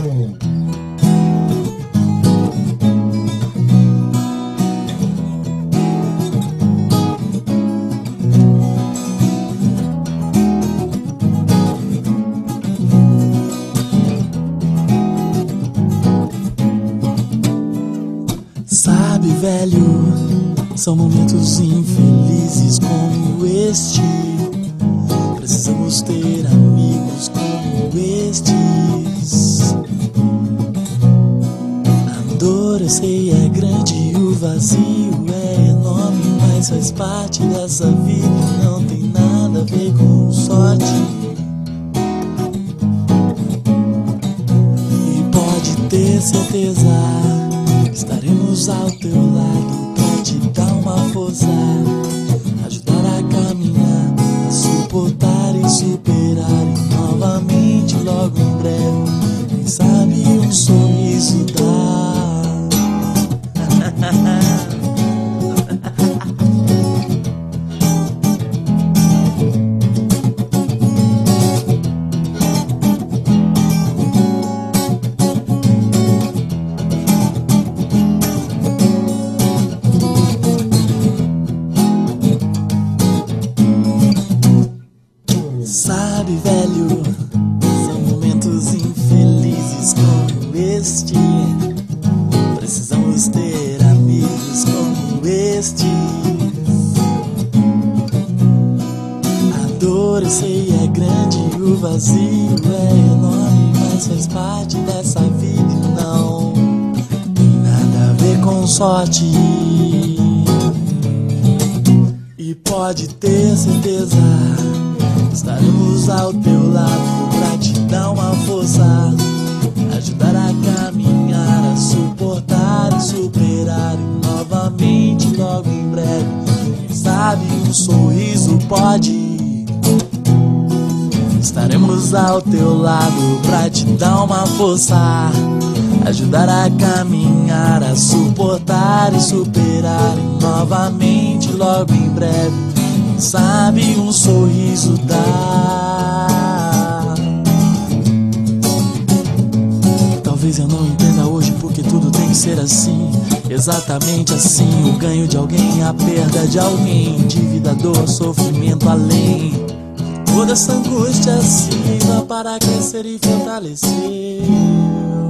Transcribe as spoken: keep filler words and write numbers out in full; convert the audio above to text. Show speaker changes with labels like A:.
A: Sabe, velho, são momentos infelizes como este. Precisamos ter amigos como estes. A dor, eu sei, é grande e o vazio é enorme, mas faz parte dessa vida e não tem nada a ver com sorte. E pode ter certeza, estaremos ao teu lado pra te dar uma força, ajudar a caminhar, a suportar e superar, e novamente logo em breve, quem sabe um sorriso dá. Sabe, velho, são momentos infelizes como este. Precisamos ter amigos como estes. A dor, eu sei, é grande e o vazio é enorme, mas faz parte dessa vida e não tem nada a ver com sorte. E pode ter certeza, estaremos ao teu lado pra te dar uma força, ajudar a caminhar, a suportar e superar, e novamente logo em breve, quem sabe um sorriso pode. Estaremos ao teu lado pra te dar uma força, ajudar a caminhar, a suportar e superar, e novamente logo em breve, sabe, um sorriso dá. Talvez eu não entenda hoje porque tudo tem que ser assim, exatamente assim. O ganho de alguém, a perda de alguém, dívida, dor, sofrimento além. Toda essa angústia sirva para crescer e fortalecer.